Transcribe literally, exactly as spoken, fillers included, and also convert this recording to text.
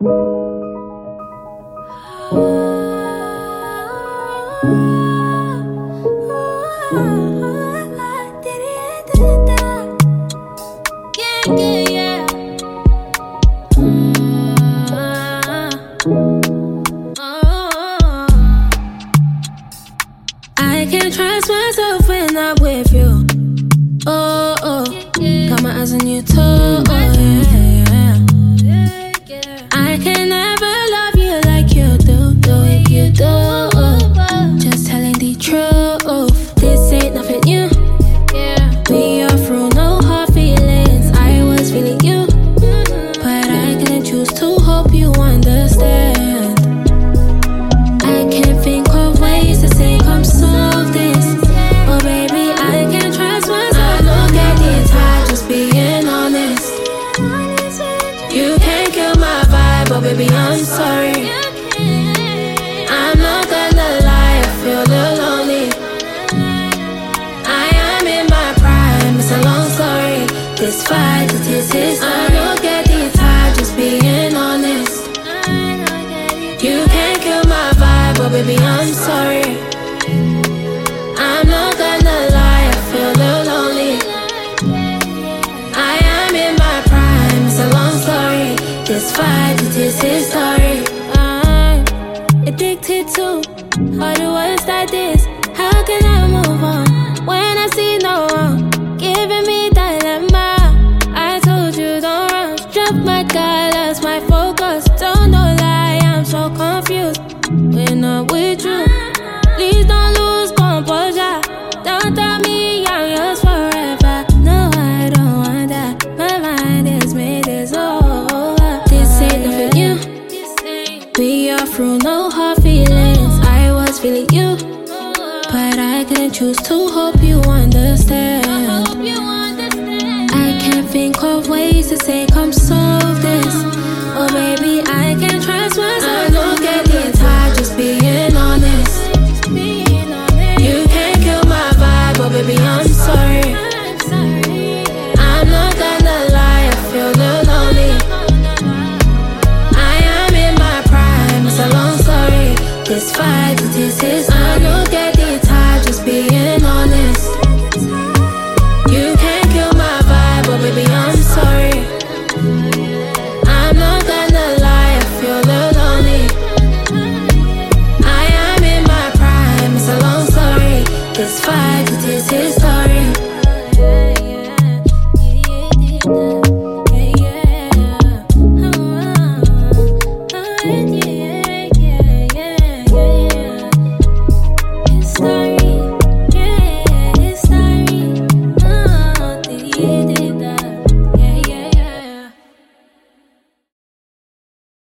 I can't trust myself when I'm with you. Oh, oh, got my eyes on you too. Oh, yeah, yeah. I can never love you like you do, the way you do. Just telling the truth, this ain't nothing new. We are through no hard feelings. I was feeling you, but I couldn't choose to hope you understand. I can't think of ways to say come solve this. Oh baby, I can't trust myself. I don't get it, I just being honest. You can't kill my vibe, oh baby, I'm sorry. I'm not gonna lie, I feel lonely. I am in my prime, it's a long story. This fight, this is I don't get it, I just being honest. You can't kill my vibe, oh baby, I'm sorry. I'm not gonna lie, I feel lonely. I am in my prime, it's a long story. This fight, this is story. I'm addicted to all the words like this. How can I move on when I see no one giving me dilemma? I told you don't rush, drop my guard, that's my focus. Don't know lie, I'm so confused. When I'm with you, please don't lose composure. Don't tell me I'm yours forever. No, I don't want that. My mind is made, it's over. This ain't nothing new. We are through no hard feelings. I was feeling you, but I couldn't choose to hope you understand. I can't think of ways to say come solve this. Oh baby, I can't trust myself. I don't get it, I just being honest. You can't kill my vibe, oh baby, I'm sorry. I'm not gonna lie, I feel lonely. I am in my prime, it's a long story. This fight, this is